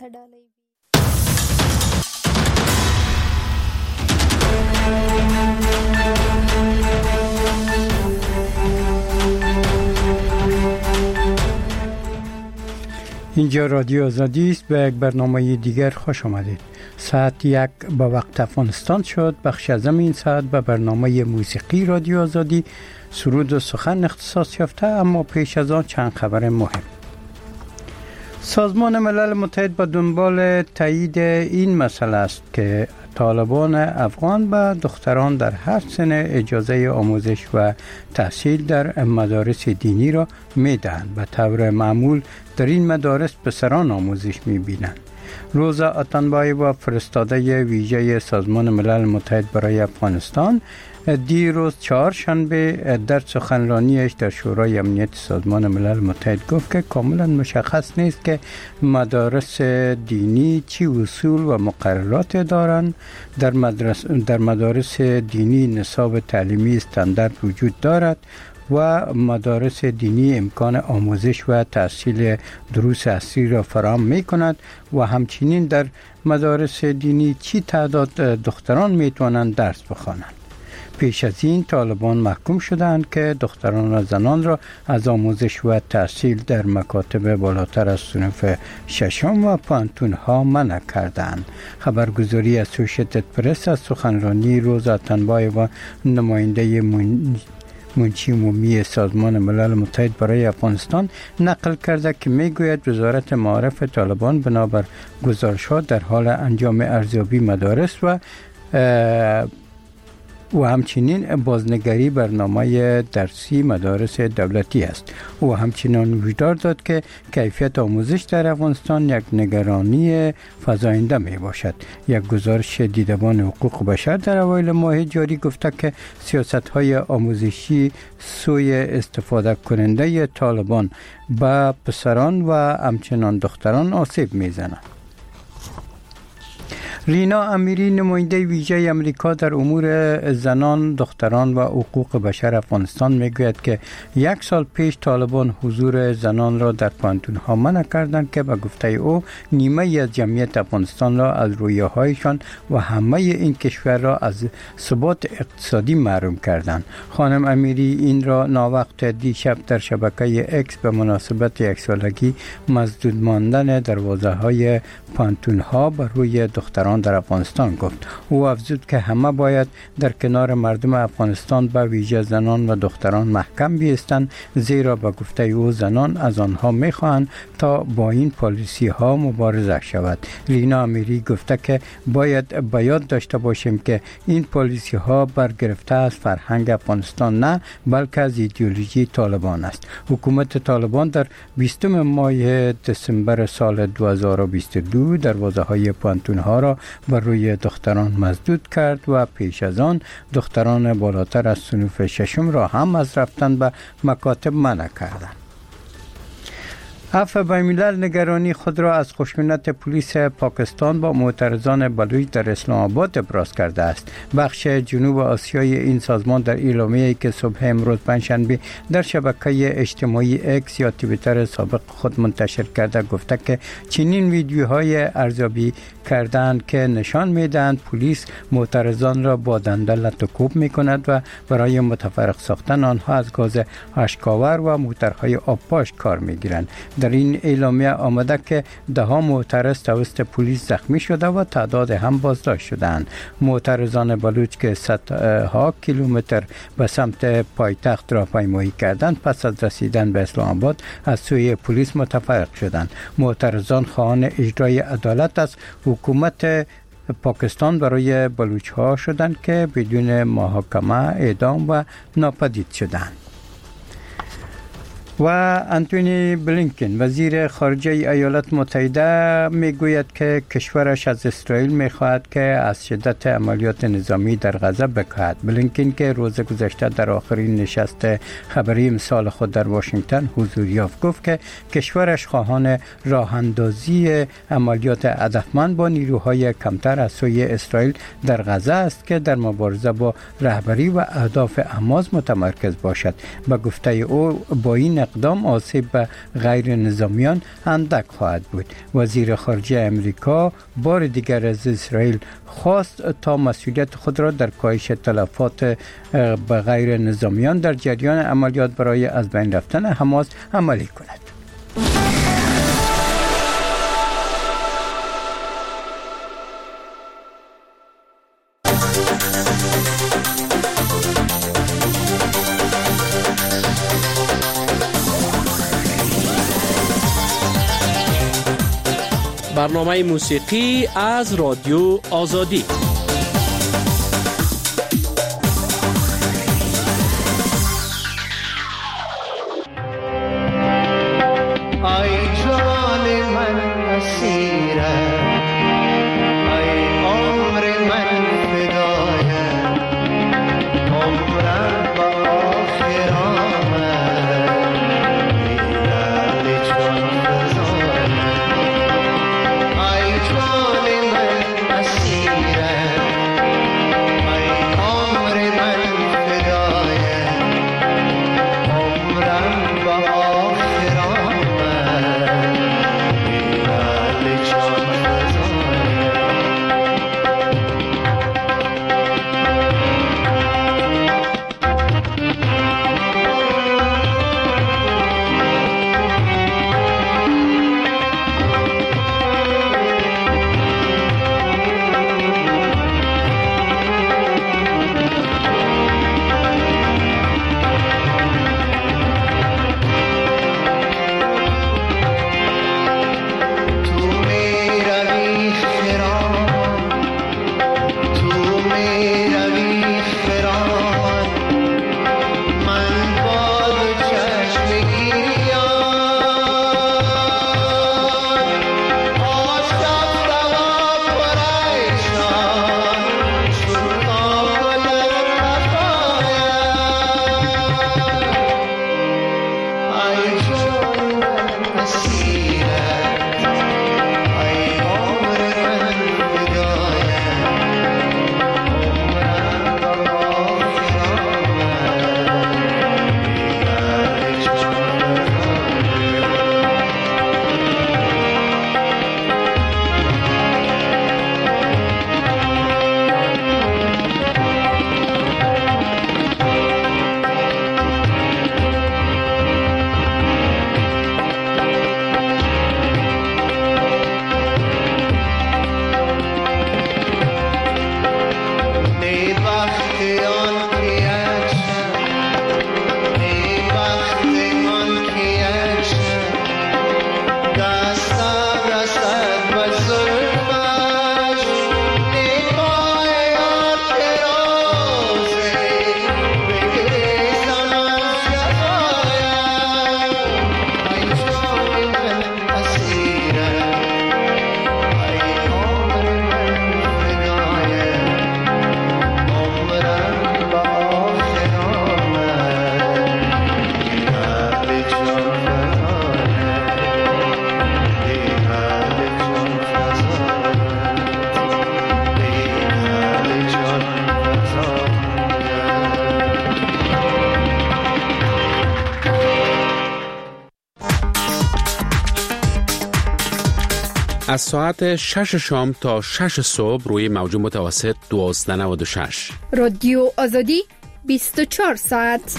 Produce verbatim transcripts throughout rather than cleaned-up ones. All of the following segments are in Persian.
اینجا رادیو آزادی است. به یک برنامه دیگر خوش آمدید. ساعت یک به وقت افغانستان شد. بخش از این ساعت به برنامه موسیقی رادیو آزادی سرود و سخن اختصاص یافته، اما پیش از آن چند خبر مهم. سازمان ملل متحد به دنبال تایید این مسئله است که طالبان افغان به دختران در هر سن اجازه آموزش و تحصیل در مدارس دینی را می‌دهند. به طور معمول در این مدارس پسران آموزش می‌بینند. روزا اتنبایوا، فرستاده ویژه سازمان ملل متحد برای افغانستان، دیروز چهارشنبه در سخنرانیش در شورای امنیت سازمان ملل متحد گفت که کاملا مشخص نیست که مدارس دینی چی اصول و مقررات دارند. در مدرس در مدارس دینی نصاب تعلیمی استاندارد وجود دارد و مدارس دینی امکان آموزش و تحصیل دروس اصلی را فراهم می کند و همچنین در مدارس دینی چی تعداد دختران می توانند درس بخوانند. پیش از این طالبان محکوم شدند که دختران و زنان را از آموزش و تحصیل در مکاتب بالاتر از صنف ششم و پانتون ها منع کردند. خبرگزاری اسوشیتد پرس از سخنرانی روزا اتنبایوا، نماینده من... منشی عمومی سازمان ملل متحد برای افغانستان، نقل کرده که میگوید وزارت معارف طالبان بنابر گزارشات در حال انجام ارزیابی مدارس و و همچنین بازنگری برنامه درسی مدارس دولتی است. او همچنین هشدار داد که کیفیت آموزش در افغانستان یک نگرانی فزاینده می باشد. یک گزارش دیدبان حقوق بشر در اوایل ماه جاری گفته که سیاست‌های آموزشی سوی استفاده کننده طالبان به پسران و همچنین دختران آسیب می‌زند. رینا امیری، نماینده ویژه امریکا در امور زنان، دختران و حقوق بشر افغانستان، میگوید که یک سال پیش طالبان حضور زنان را در پانتون ها منع کردند که به گفته او نیمه از جمعیت افغانستان را از رویاهایشان و همه این کشور را از ثبات اقتصادی محروم کردند. خانم امیری این را ناوقت دیشب در شبکه اکس به مناسبت یک سالگی مسدود ماندن دروازه های پانتون ها بر روی دختران در افغانستان گفت. او افزود که همه باید در کنار مردم افغانستان به ویژه زنان و دختران محکم بایستند، زیرا به گفته او زنان از آنها میخواهند تا با این پالیسی ها مبارزه شود. لینا امیری گفته که باید به یاد داشته باشیم که این پالیسی ها برگرفته از فرهنگ افغانستان نه، بلکه از ایدئولوژی طالبان است. حکومت طالبان در بیستم ماه دسامبر سال دو هزار و بیست و دو دروازه های پانتون ها را بر روی دختران مسدود کرد و پیش از آن دختران بالاتر از صنف ششم را هم از رفتن به مکاتب منع کردند. عفو بین‌الملل نگرانی خود را از خشونت پلیس پاکستان با معترضان بلوچ در اسلام آباد ابراز کرده است. بخش جنوب آسیای این سازمان در اعلامیه‌ای که صبح امروز پنجشنبه در شبکه اجتماعی اکس یا توییتر سابق خود منتشر کرده گفته که چنین ویدیوهای ارزیابی کردند که نشان می‌دهند پلیس معترضان را با دنده لط و کوب می‌کند و برای متفرق ساختن آنها از گاز اشک‌آور و موترهای آبپاش کار می‌گیرند. در این اعلامیه آمده که ده ها معترض توسط پلیس زخمی شده و تعداد هم بازداشت شدند. معترضان بلوچ که صدها کیلومتر به سمت پایتخت راهپیمایی کردند پس از رسیدن به اسلام آباد از سوی پلیس متفرق شدند. معترضان خواهان اجرای عدالت از حکومت پاکستان برای بلوچ ها شدند که بدون محاکمه اعدام و ناپدید شدند. و انتونی بلینکن وزیر خارجه ایالات متحده میگوید که کشورش از اسرائیل میخواهد که از شدت عملیات نظامی در غزه بکاهد. بلینکن که روز گذشته در آخرین نشست خبری امسال خود در واشنگتن حضور یافت گفت که کشورش خواهان راه اندازی عملیات هدفمند با نیروهای کمتر از سوی اسرائیل در غزه است که در مبارزه با رهبری و اهداف حماس متمرکز باشد. به گفته او با این اقدام آسیب به غیر نظامیان اندک خواهد بود. وزیر خارجه امریکا بار دیگر از اسرائیل خواست تا مسئولیت خود را در کاهش تلفات به غیر نظامیان در جریان عملیات برای از بین رفتن حماس عملی کند. برنامه موسیقی از رادیو آزادی. از ساعت شش شام تا شش صبح روی موج متوسط دوازده نود و شش. رادیو آزادی بیست و چهار ساعت.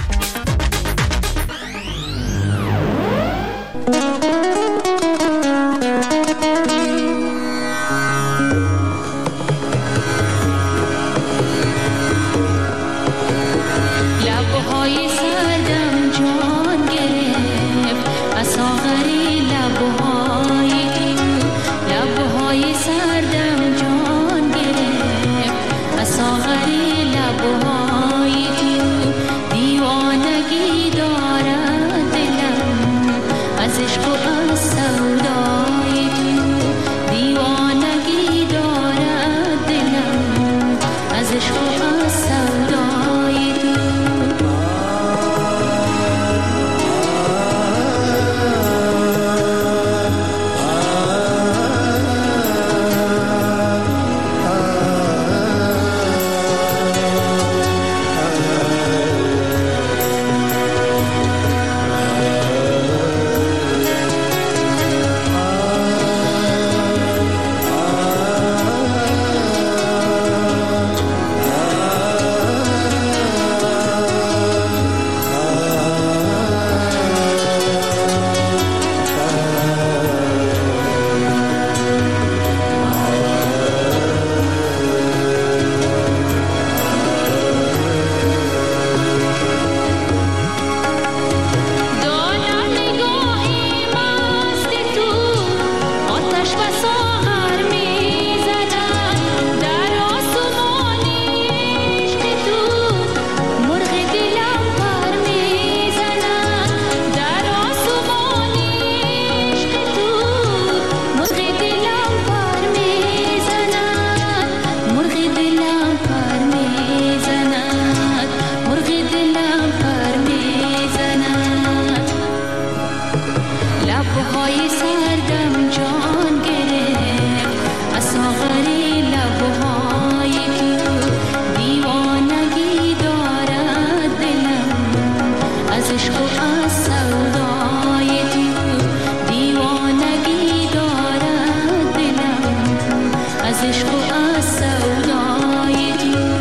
لبهای سردم جان گرفت و ساغری لبهای لبهای سردم جان گرفت و ساغری لبهای دیوانه از عشق و از سودای تو.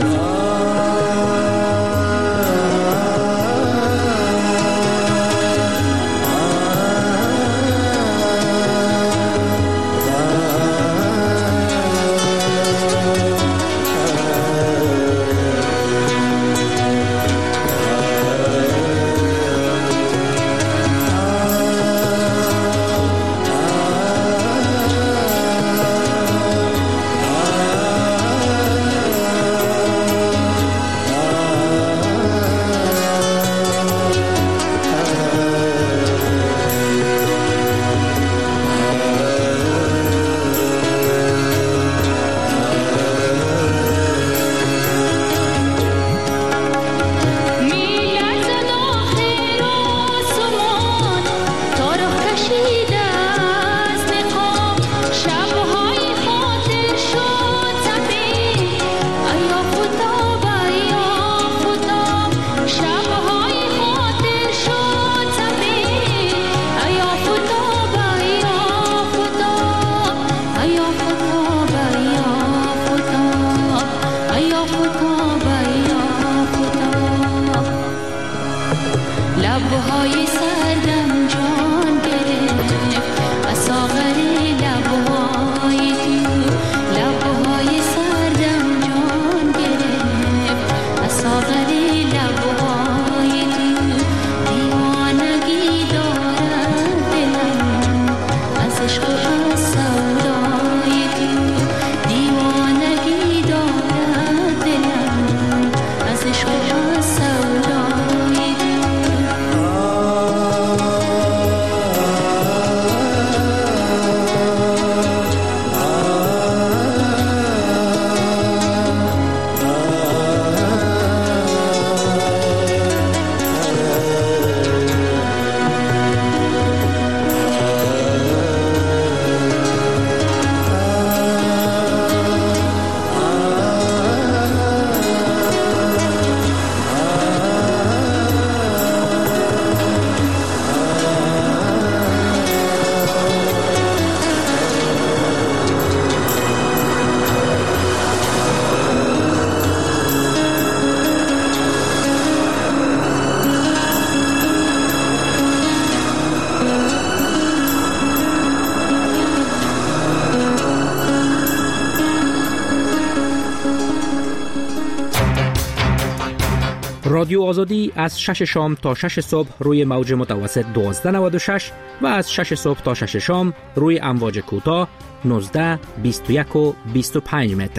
رادیو آزادی از شش شام تا شش صبح روی موج متوسط دوازده نود و شش و از شش صبح تا شش شام روی امواج کوتاه نوزده، بیست و یک و بیست و پنج متر.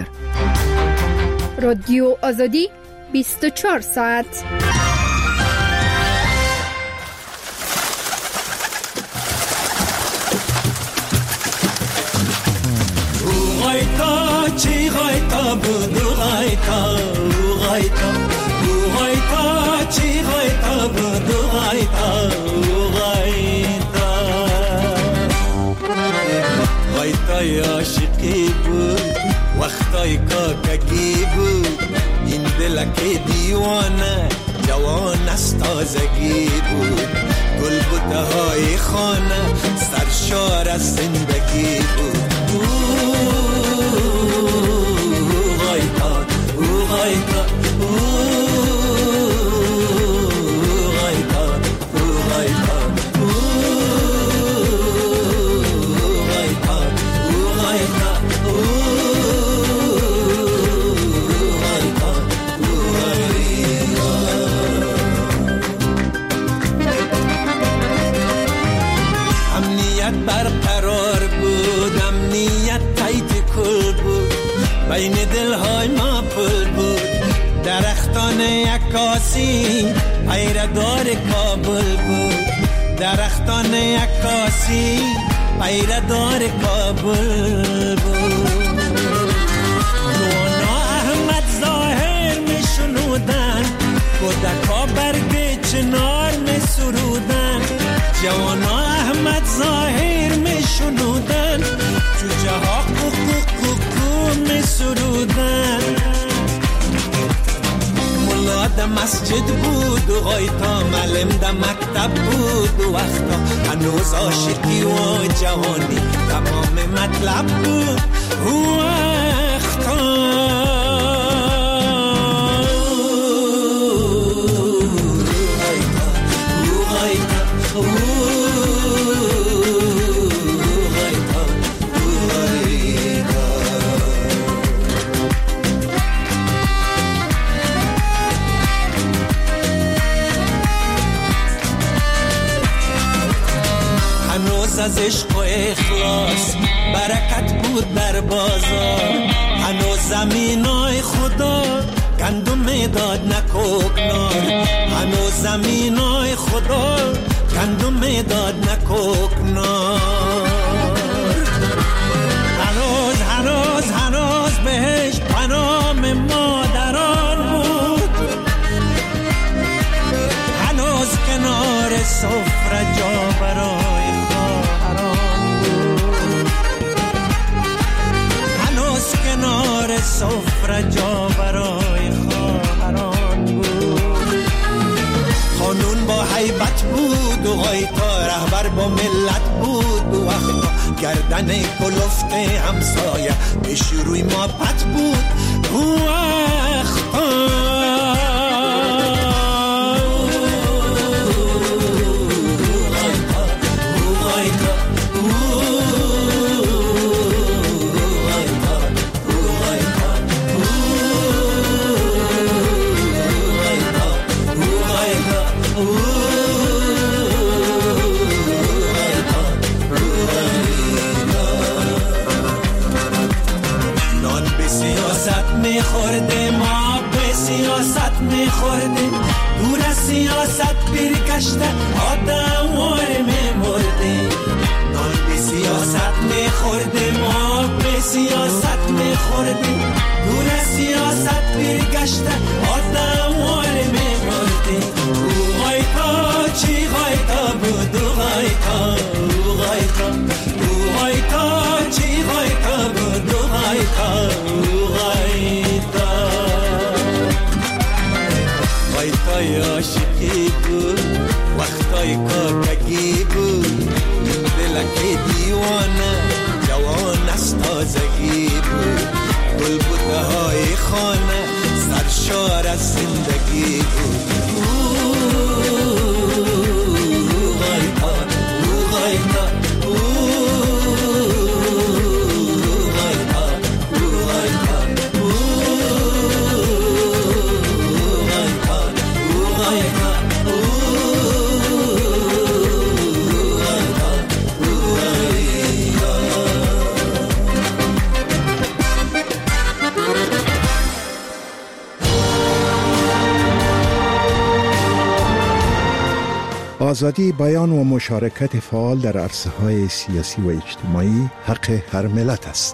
رادیو آزادی بیست و چهار ساعت. غایتا چی غایتا بدو غایتا غایتا غایتا چی غایتا بدو غایتا غایتا غایتای عاشقی بود وقتای کاکگی بود این دلک دیوانه جوان از تازگی بود گل بوته های خانه سرشار از زندگی بود غایتا غایتا برقرار بود امنیت تایت کل بود بین دلهای ما پل بود درختان عکاسی پیردار کابل بود درختان عکاسی پیردار کابل بود نوانا احمد ظاهر می شنودن کودکا برگ چنار می سرودن جوانا احمد ظاهر می شنودن جوجه ها کوکو کوکو می سرودن ملاد مسجد بود و غایتا معلم در مکتب بود و وقتا هنوز عاشقی و جوانی تمام مطلب بود و وقتا از عشق و اخلاص برکت بود در بازار هنوز زمینای خدا گندم میداد نکوکنار هنوز زمینای خدا گندم میداد نکوکنار هنوز هنوز هنوز بهش پنام مادران بود هنوز کنار سفره جا برای کنار سفره جا برای خواهران بود خانون با حیبت بود و غایتا رهبر با ملت بود و وقتا گردن کلفت همسایه پیش روی ما پت بود و وقتا میخورده ما به سیاست میخورده دور از سیاست برگشته آدم واره میمرده نان به سیاست میخورده ما به سیاست میخورده دور از سیاست برگشته آدم واره میمرده او غایتا چی غایتا بود او غایتا او غایتا او غایتا چی غایتا بود او غایتا او غایتا غایتای عاشقی بود وقتای کاکگی بود دلک دیوانه جوان از تازگی بود بلبوده های خانه سرشار از زندگی بود او غایتا او غایتا آزادی بیان و مشارکت فعال در عرصه‌های سیاسی و اجتماعی حق هر ملت است.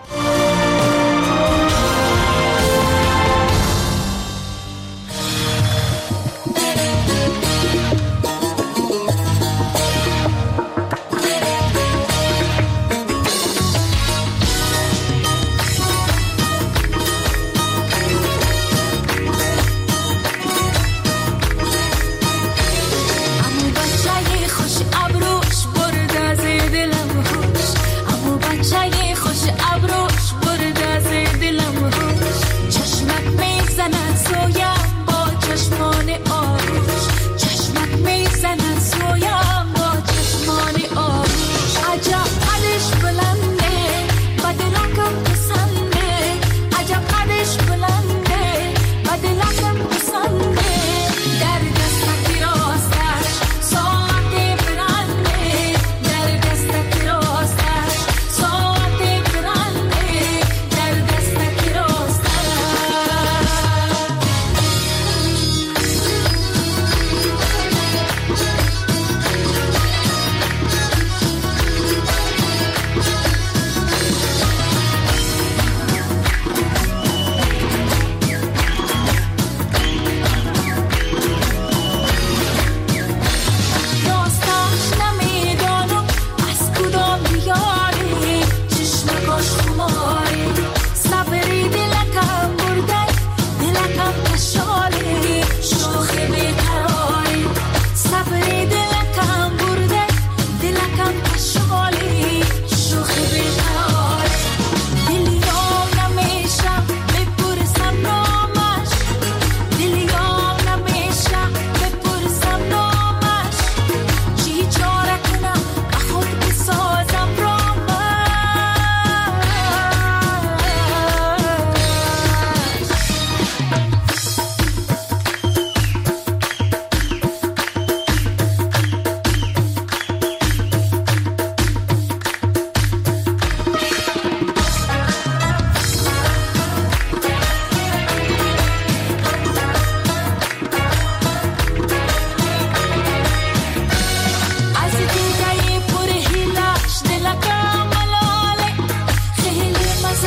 خوش ابروش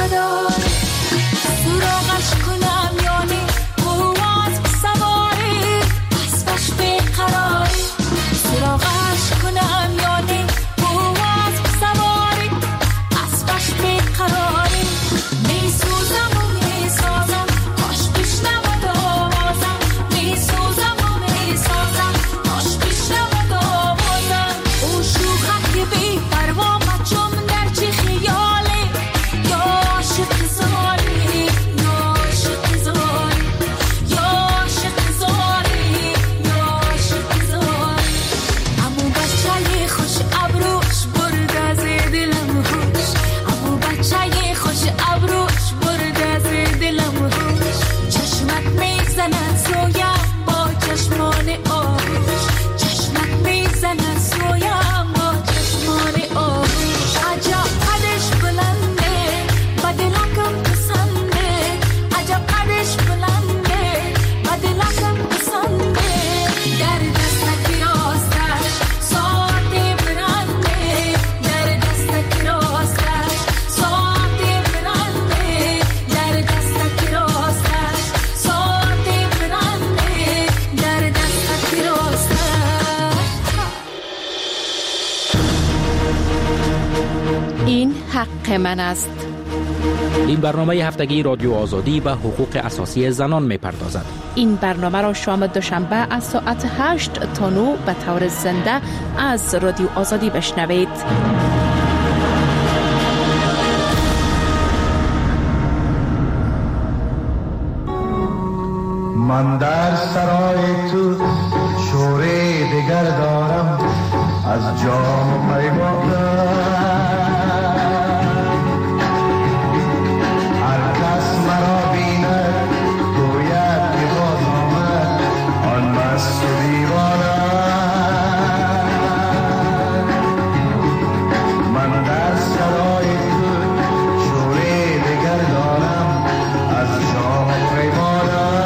نداره سراغش کنم یعنی قواز سواری اسبش بیقراری سراغش کنم یعنی قواز سواری اسبش بیقراری میسوزم و میسازم کاش بشنود آوازم میسوزم و میسازم کاش بشنود آوازم او شوخک بی پروا مچم در چی خیالی یا عاشق زاری یا عاشق زاری یا عاشق زاری یا عاشق زاری امو بچه خوش ابروش برد از دلم هوش امو بچه خوش ابروش برد از دلم هوش چشمت میزند سویم با چشمان آهوش چشمت میزند سویم با چشمان آهوش عجب قدش بلنده بدلکم پسنده عجب قدش بلنده بدلکم پسنده در دستک راستش ساعت برنده در دستک راستش ساعت برنده در دستک راستش ساعت برنده در دستک راستش این حق من است. این برنامه هفتگی رادیو آزادی به حقوق اساسی زنان می‌پردازد. این برنامه را شام دوشنبه از ساعت هشت تا نه به طور زنده از رادیو آزادی بشنوید. من در سرای تو شوره دگر دارم از جام پیمانم هر کس مرا بیند گوید که باز آمد آن مست و دیوانه من در سرای تو شوره دگر دارم از جام پیمانم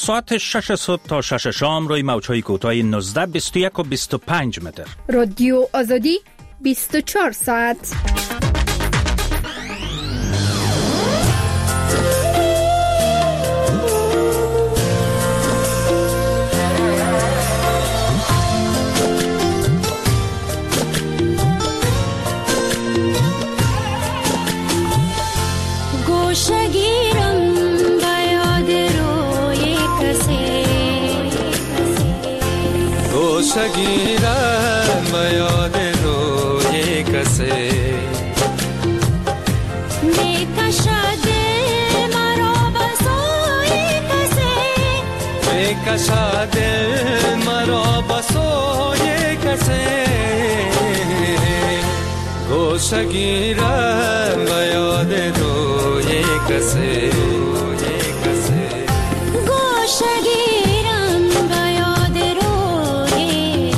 ساعت شش صبح تا شش شام روی موج‌های کوتاه نوزده بیست و یک و بیست و پنج متر. رادیو آزادی بیست و چهار ساعت. شگیرم به یاد روی کسی می کشد مرا به سوی کسی می کشد مرا به سوی کسی گوشه گیرم به یاد روی کسی گوشه گیرم به یاد روی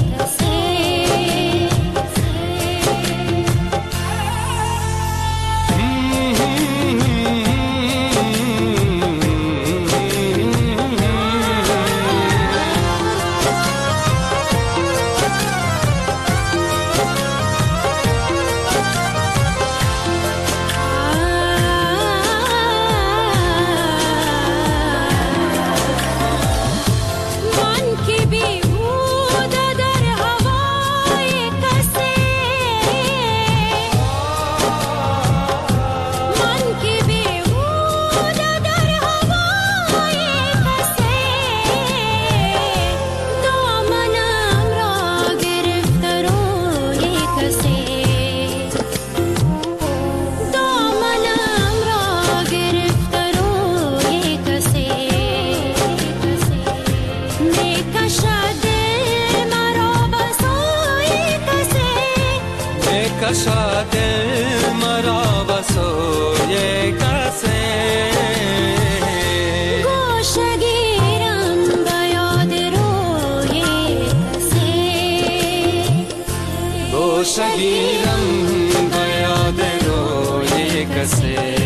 کشد مرا به سوی کسی گوشه گیرم به یاد روی کسی گوشه گیرم به یاد روی کسی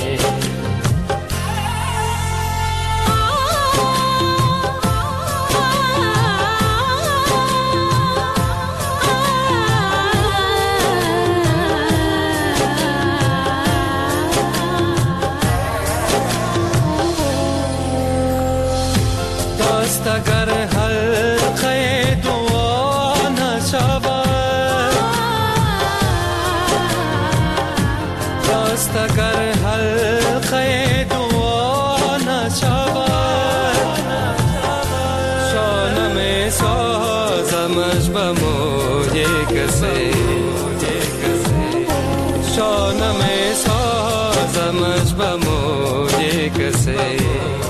اگر حلقه دعا نشود دست اگر حلقه دعا نشود شانه می سازمش به موی کسی شانه می سازمش به موی کسی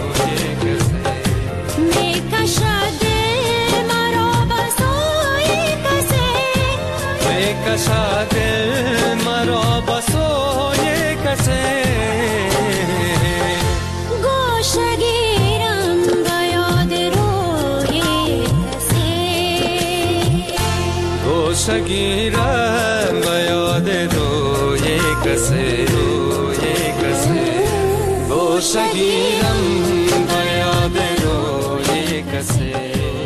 کشد مرا به سوی کسی گوشه گیرم به یاد روی کسی گوشه گیرم به یاد روی کسی روی کسی گوشه گیرم به یاد روی کسی.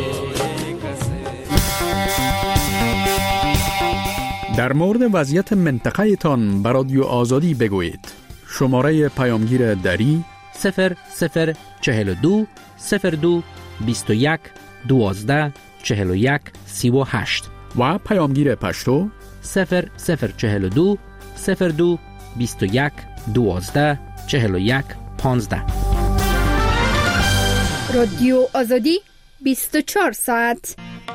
در مورد وضعیت منطقه تان بر رادیو آزادی بگویید. شماره پیامگیر دری صفر صفر چهل و دو صفر دو بیست و یک دوازده چهل و یک سی و هشت و پیامگیر پشتو صفر صفر چهل و دو صفر دو بیست و یک دوازده چهل و یک پانزده. رادیو آزادی بیست و چهار ساعت.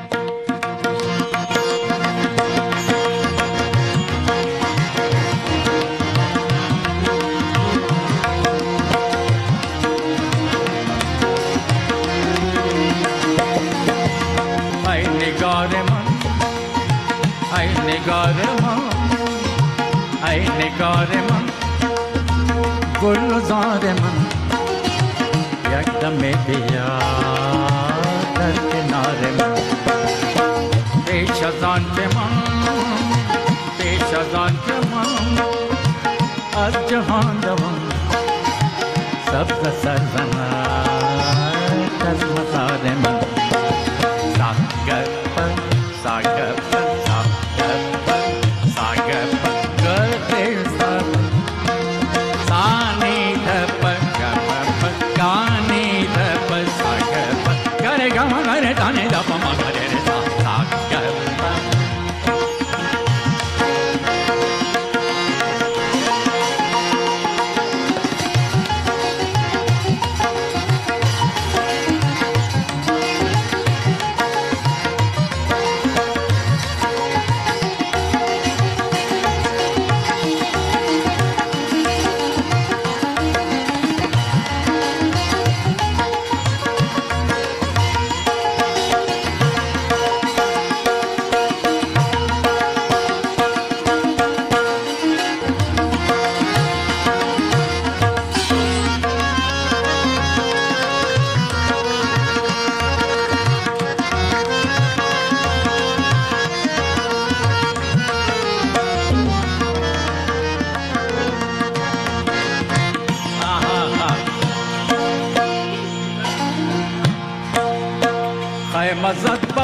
نگار من ای نگار من گلزار من یک دم بیا در کنار من پیش از آن که من پیش از آن که من از جهان دوان سبز سرزنم در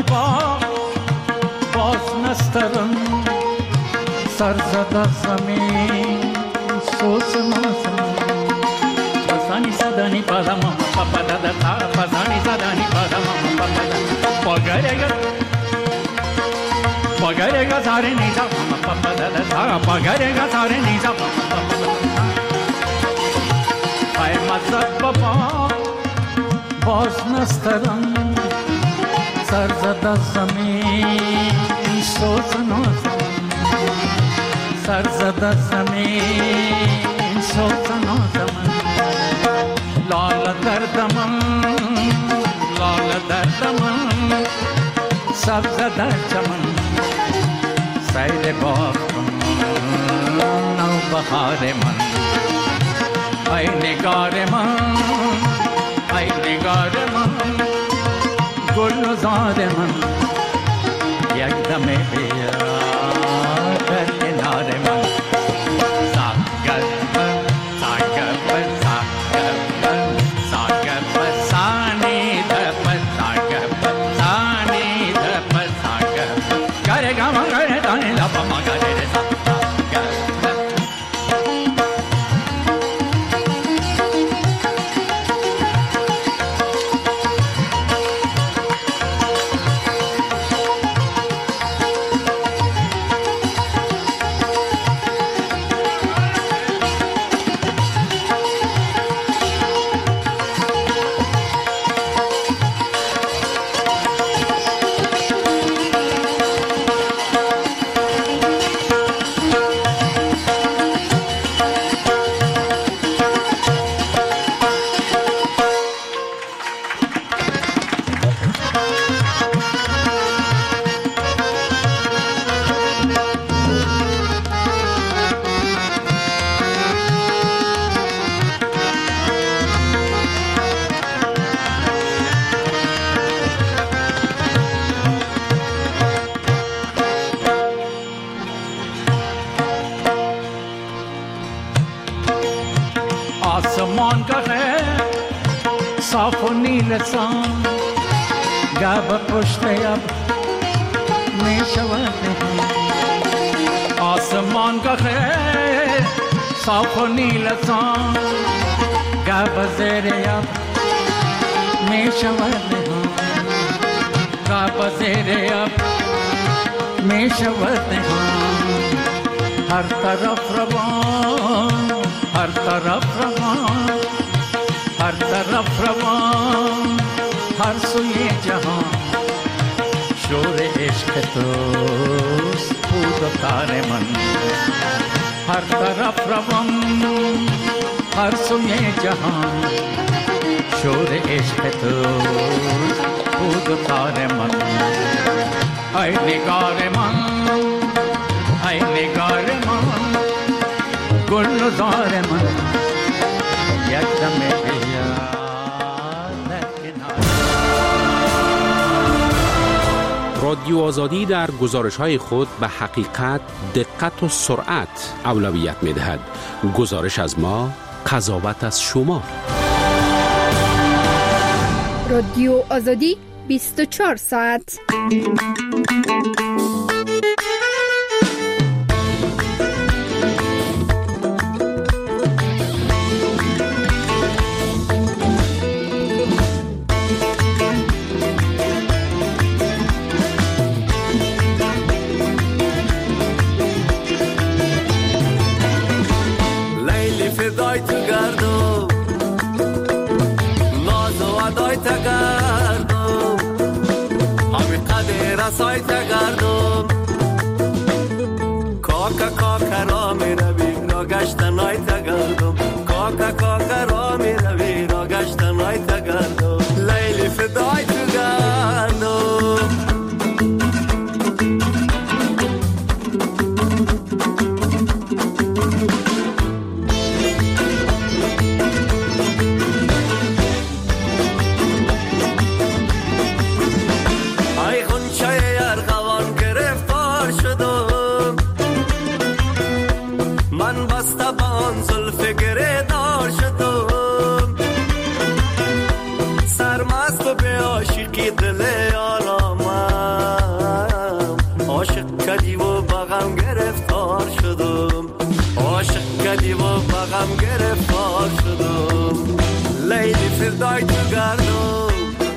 بابا باز نسترن سر زد زمین سوز نازم پزانی زدانی پدم پپا دادا تا پزانی زدانی پدم پپا دادا پاگرگا پاگرگا ساره نیزا پپا دادا تا پاگرگا ساره نیزا پپا دادا ای مزد بابا باز نسترن سر زد زمین سوز نازم سر زد زمین سوز نازم لال دردم لال دردم سبز در چمن سیل باغم نو بهار من ای نگار من ای نگار من گل زار من یک دم بیا در کنار من ساگر من ساگر من ساگر من ساگر من سانی دپ ساگر من سانی دپ ساگر گره گام گره دانی لپ ما گره ساگر آسمان کا ہے صاف و نیل سان گاب پشت اب میں شود ہوں آسمان کا ہے صاف و نیل سان گاب زیر اب میں شود ہوں گاب زیر اب میں شود ہوں ہر طرف روان ہر طرف روان ہر طرف روان ہر سوئے جہاں شور عشق توست بود و تار من ہر طرف روان ہر سوئے جہاں شور عشق توست بود و تار من اے نگار من اے نگار من گل زار من یک دم بیا در کنار. رادیو آزادی در گزارش‌های خود به حقیقت، دقت و سرعت اولویت می‌دهد. گزارش از ما، قضاوت از شما. رادیو آزادی بیست و چهار ساعت. فدای تو گردم ناز و ادای تو گردم همه قدر رسای تو گردم کاکا کاکا را می روی را گشتنای تو گردم کاکا کاکا را می روی را گشتنای تو گردم لیلی فدای تو گردم دل آرامم بغم گرفتار شدم، عاشق کردی و بغم گرفتار شدم. لیلی فردای تو گردم،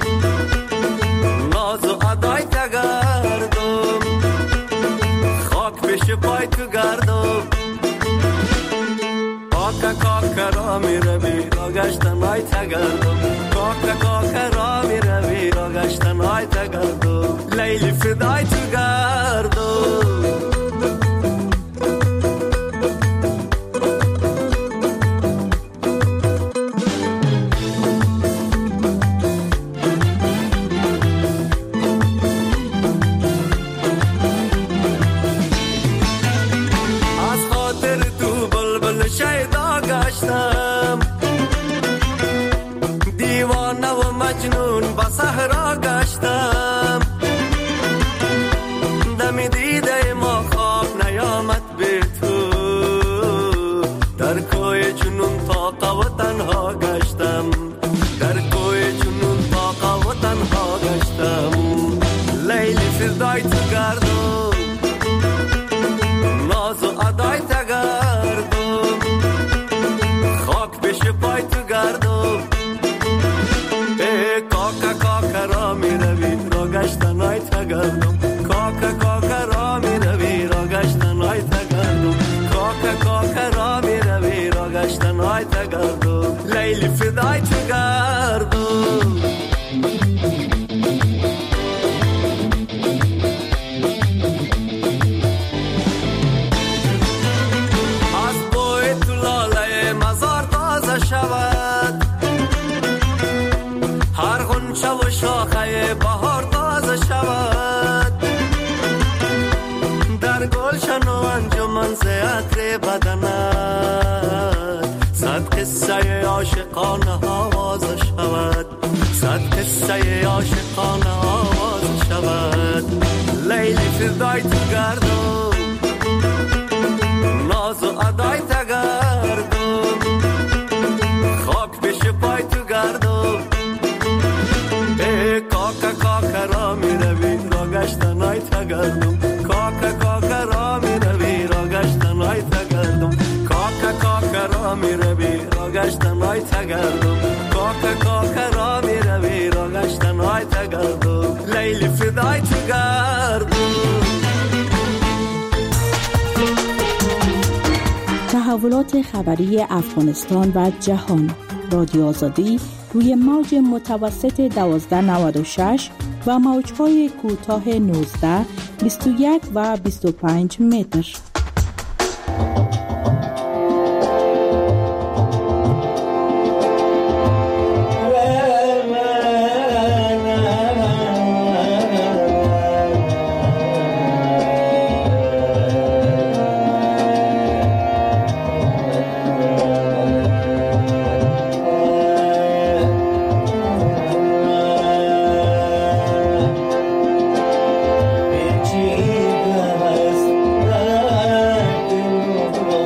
ناز و ادای تو گردم، خاک پیش پای تو گردم. کاکا کاکا را می روی را گشتن های تو گردم، کاکا کاکا را می روی را گشتن های تو گردم. لیلی فردای تو گردم. دیوانه و مجنون با صحرا گشتم، دم دیده ما خواب نیامد به تو، در کوی جنون طاقه و تنها گشتم، در کوی جنون طاقه و تنها گشتم. لیلی فردای تو گردم، ناز و ادای تو گردم، خاک پیش پای تو گردم. ای کاکا کاکا را می روی را گشتن های تو گردم، کاکا کاکا را می روی را گشتن های تو گردم، کاکا کاکا را می روی را گشتن های تو گردم. لیلی فدای تو گردم. و شاخه بهار تازه شود، در گلشن و انجمن ز عطر بدنت، صد قصه عاشقانه آواز شود، صد قصه عاشقانه آواز شود. لیلی فردای تو گردم، ناز و ادای تو گردم، خاک پیش پای تو گردم. کاکا کاکا را می روی را گشتن های تو گردم، کاکا کاکا را می روی را گشتن های تو گردم، کاکا کاکا را می روی را گشتن های تو گردم، کاکا کاکا را می روی را گشتن های تو گردم. لیلی فدای تو گردم. تحولات خبری افغانستان و جهان. رادیو آزادی روی موج متوسط دوازده نود و شش و موج‌های کوتاه نوزده، بیست و یک و بیست و پنج متر. Oh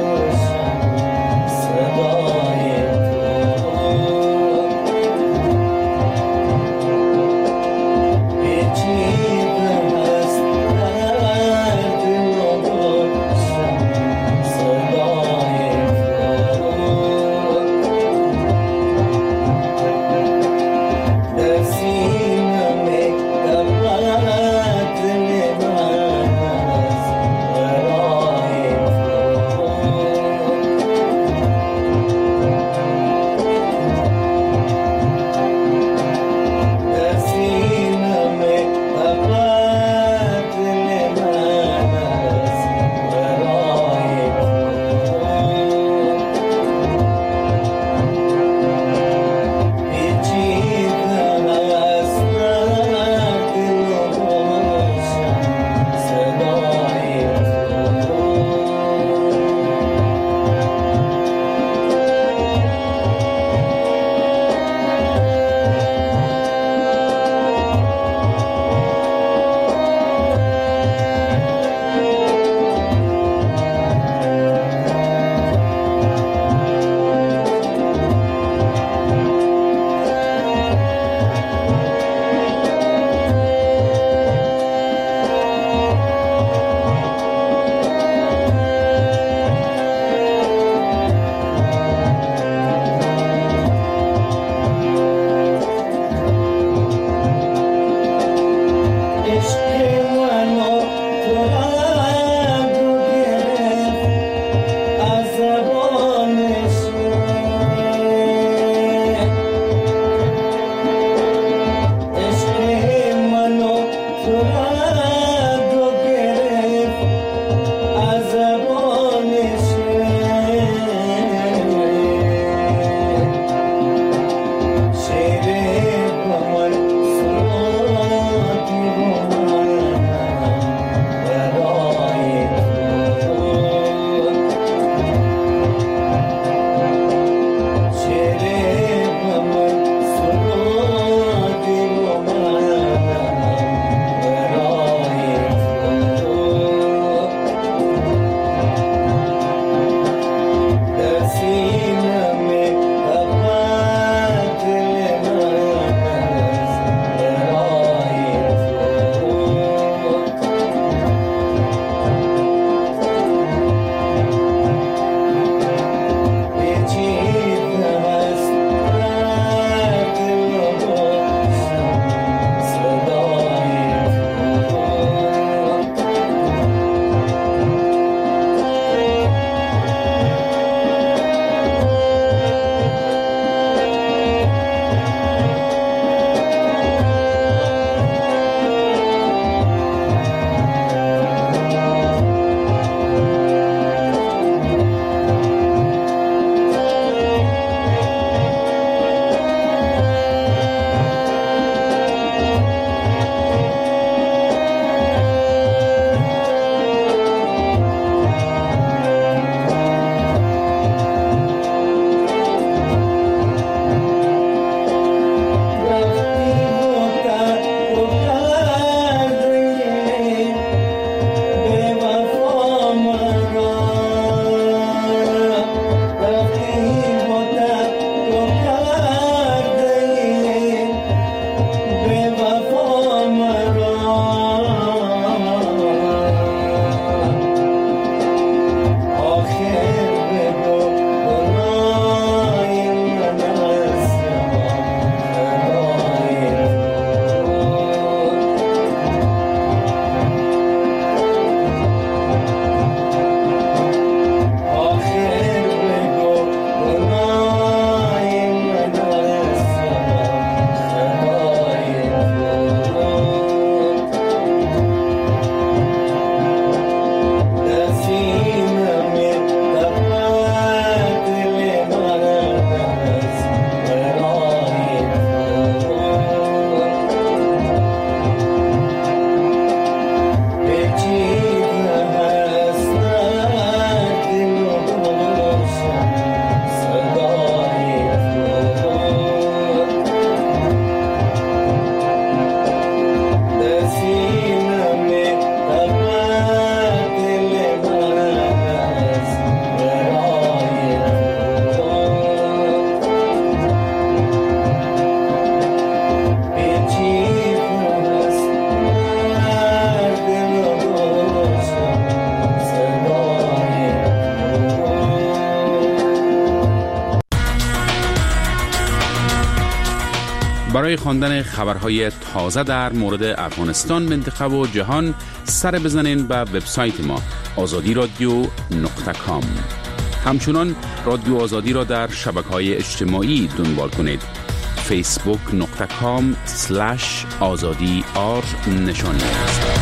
برای خواندن خبرهای تازه در مورد افغانستان، منطقه و جهان سر بزنین به وبسایت ما آزادی رادیو نقطه کام. همچنان رادیو آزادی را در شبکه‌های اجتماعی دنبال کنید. فیسبوک نقطه کام سلش آزادی آر نشانی است.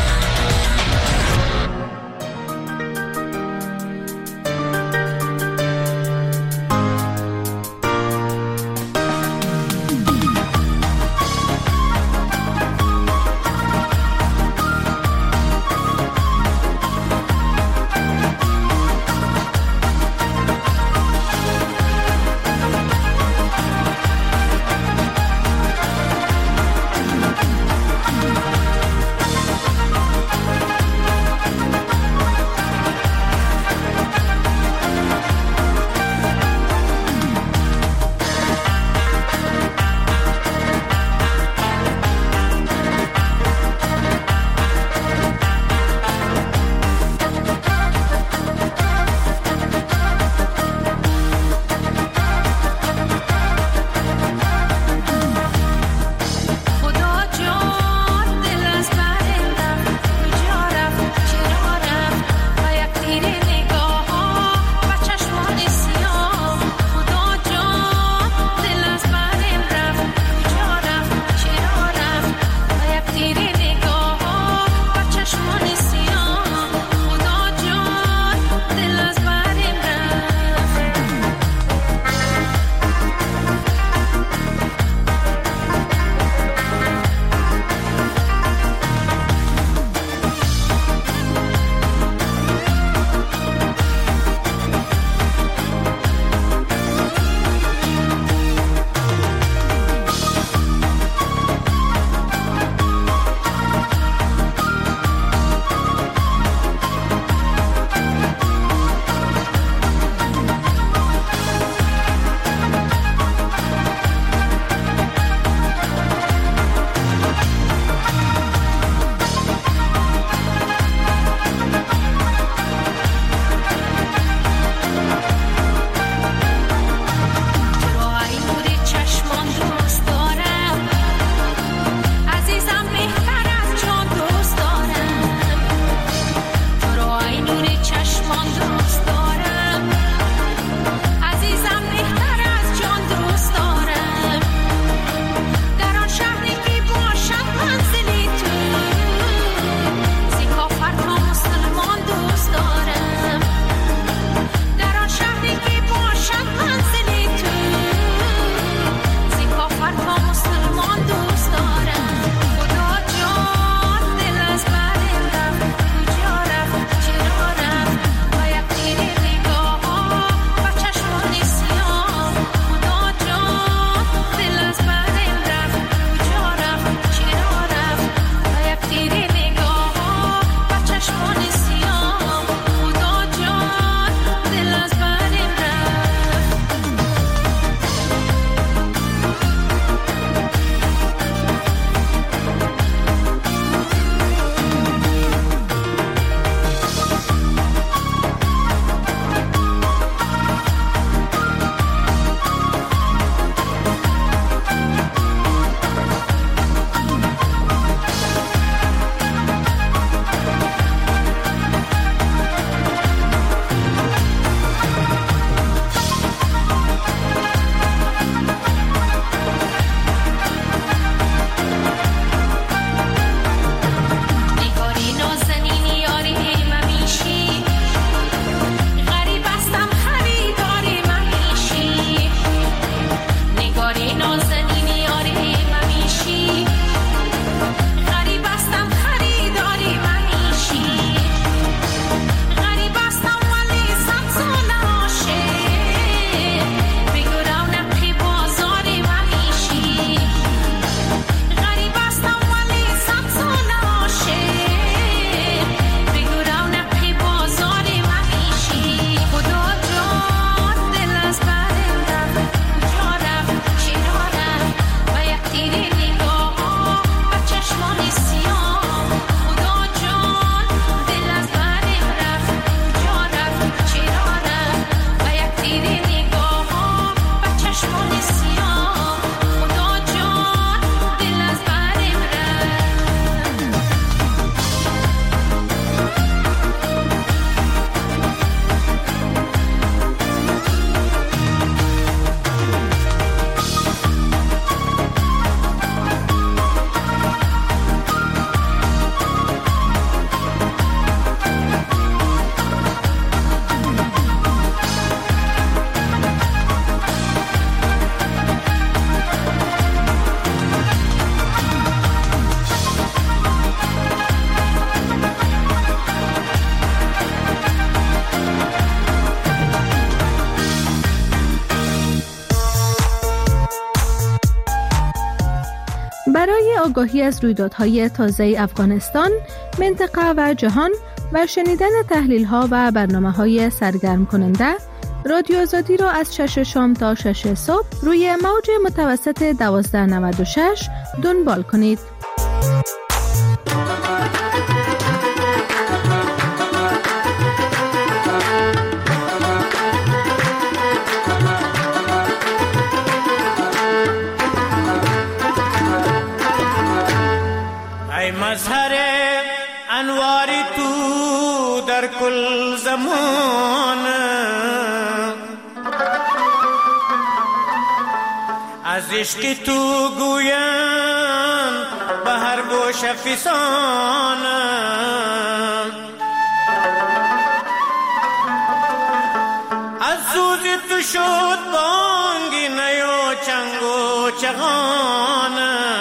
آگاهی از رویدادهای تازه افغانستان، منطقه و جهان و شنیدن تحلیل‌ها و برنامه‌های سرگرم کننده، رادیو آزادی را از شش شام تا شش صبح روی موج متوسط دوازده نود و شش دنبال کنید. ای مظهر انواری تو در کل زمان، از عشق تو گویند به هر گوشه فسان، از سوز تو شد بانگی نیو چنگ و چغان،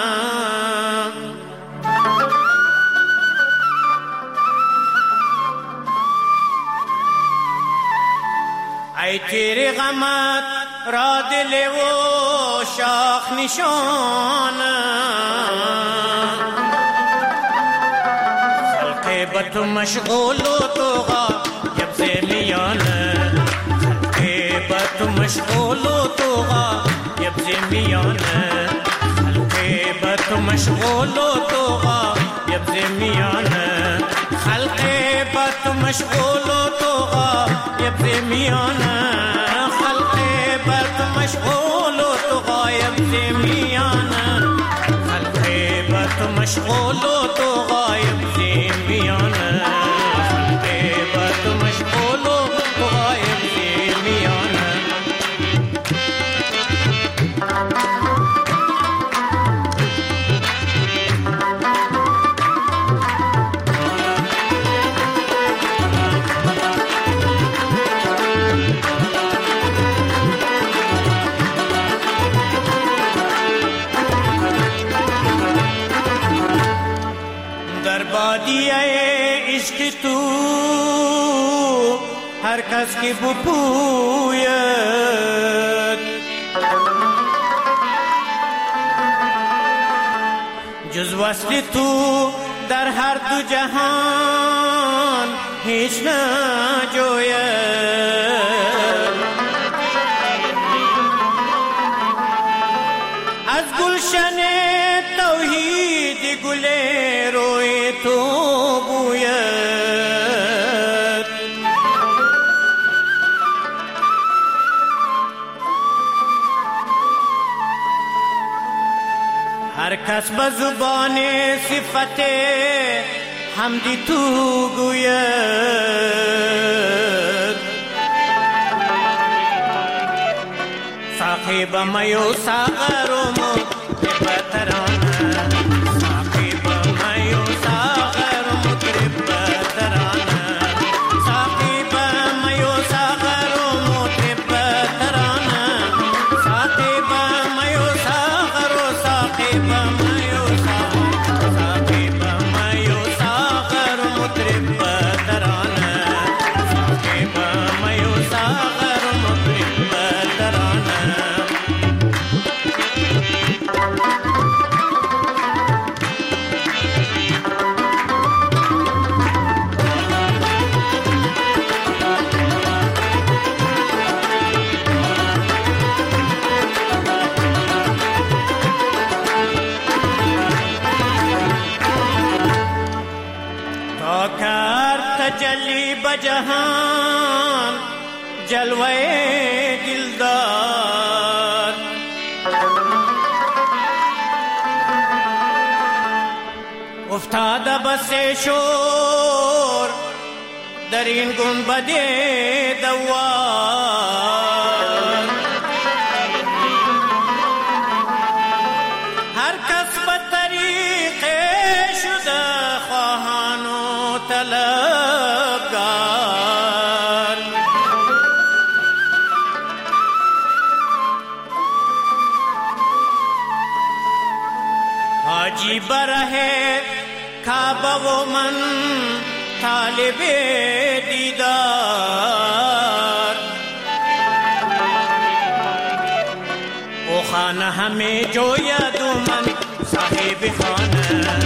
ای تیری غمت را دل و شاخ نشان، خلق به تو مشغول و تو غایب ز میان، خلق به تو مشغول و تو غایب ز میان، خلق به تو مشغول و تو غایب ز میان، خلق به تو مشغول و تو غایب ز میان، خلق به تو مشغول و تو غایب ز میان، خلق به تو مشغول و تو غایب ز میان، خلق به تو مشغول و تو غایب ز میان. بادیه عشق تو هر کس که بپوید، جز وصل تو در هر دو جهان هیچ نجوید، از گلشن توحید گل روی تو بوید، هر کس به زبان صفت حمدی تو گوید، ساقی به می و ساغر و مطرب ترانه، ساقی به می و ساغر و مطرب ترانه، ساقی به می و ساغر و مطرب ترانه، ساقی به می و ساغر و ساقی به می و ساغر، ساقی به می و ساغر و مطرب ترانه، ساقی به می و ساغر و مطرب ترانه. تا کر تجلی بجهان جلوه دلدار، افتاده بس شور در این گنبد دوار، هر کس به طریق شده خواهان و طلبگار، حاجی بره کعبه و من طالب دیدار، او خانه همه جوید و من صاحب خانه